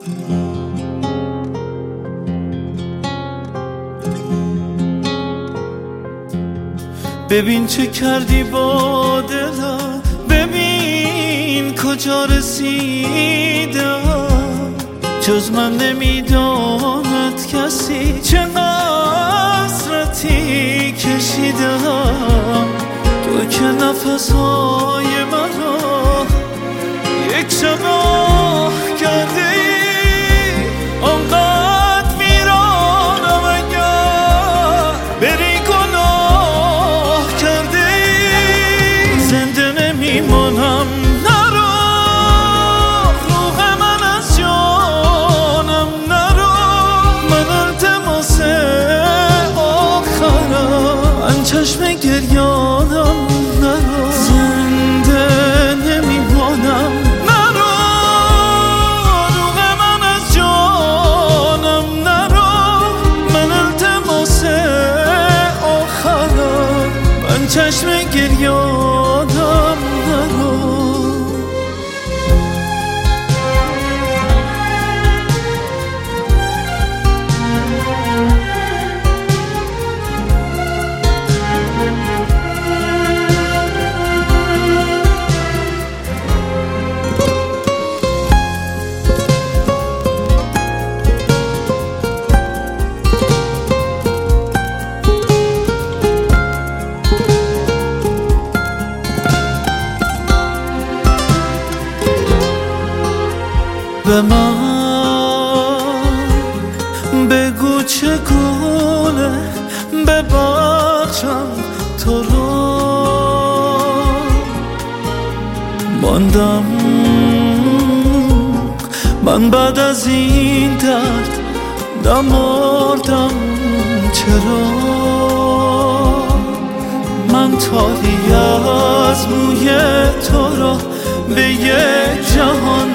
ببین چه کردی با دلم، ببین کجا رسیدم. جز من نمیداند کسی چه حسرتی کشیدم. تو که نفسهای مرا یک شب آه کرده ای، آنقدر میرانم اگر بری گناه کرده ای. زنده نمیمانم نرو، روح من از جانم نرو. من التماس آخرم چشم گریانم نرو. زنده نمیمانم نرو، روح من از جانم نرو. من التماس آخرم من چشم گریانم نرو. به من بگو چگونه ببخشم تو رو. ماندم من بعد از این درد، نمردم چرا. من تاری از موی تو را به یک جهان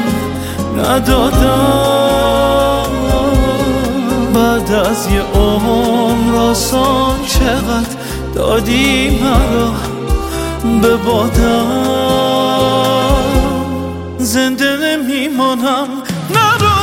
ندادم. بعد از یه عمر آسان چقدر دادی مرا به بادم. زنده نمیمانم نرو،